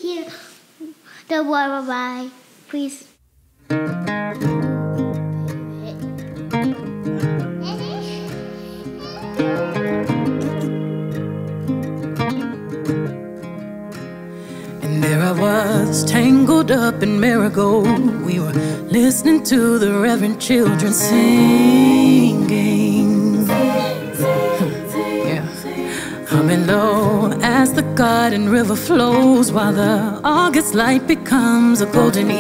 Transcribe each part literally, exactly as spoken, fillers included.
hear the lullaby, please. And there I was, tangled up in marigold. We were listening to the reverend children singing. Yeah, humming low as the garden river flows, while the August light becomes a golden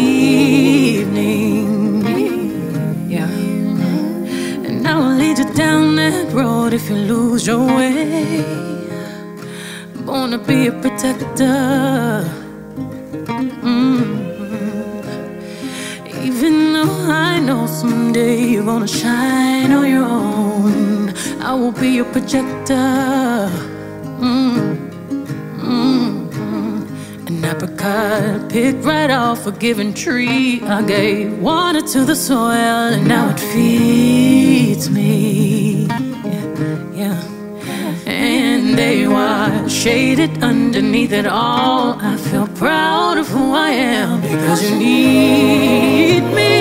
evening. Yeah, and I will lead you down that road if you lose your way. Born to be a protector. Mm-hmm. Even though I know someday you're gonna shine on your own, I will be your projector. Mm-hmm. An apricot picked right off a given tree. I gave water to the soil and now it feeds me. Yeah, yeah. And there you are, shaded underneath it all. I feel proud of who I am because you need me.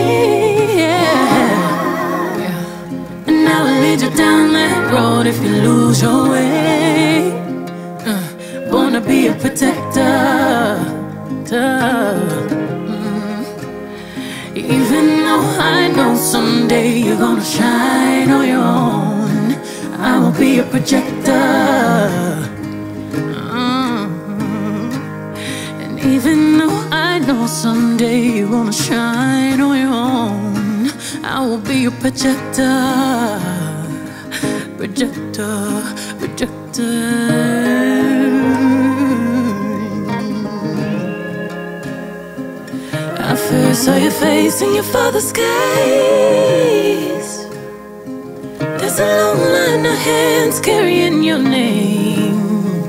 Yeah, yeah. And I will lead you down that road if you lose your way. Uh, born to be a protector. Mm. Even though I know someday you're gonna shine on your own, I will be a projector. Mm-hmm. And even though I know someday you're gonna shine on your own, I will be a projector. Projector, projector. I first saw your face in your father's gaze. There's a long line of hands carrying your name,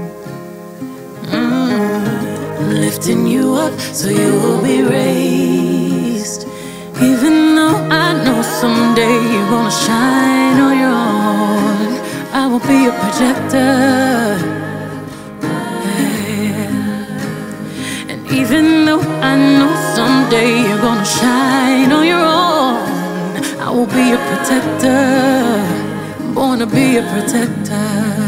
mm, lifting you up so you will be raised. Even though I know someday you're gonna shine on your own, I will be a projector. Yeah. And even though I know someday you're gonna shine on your own, I will be a protector. Born to be a protector.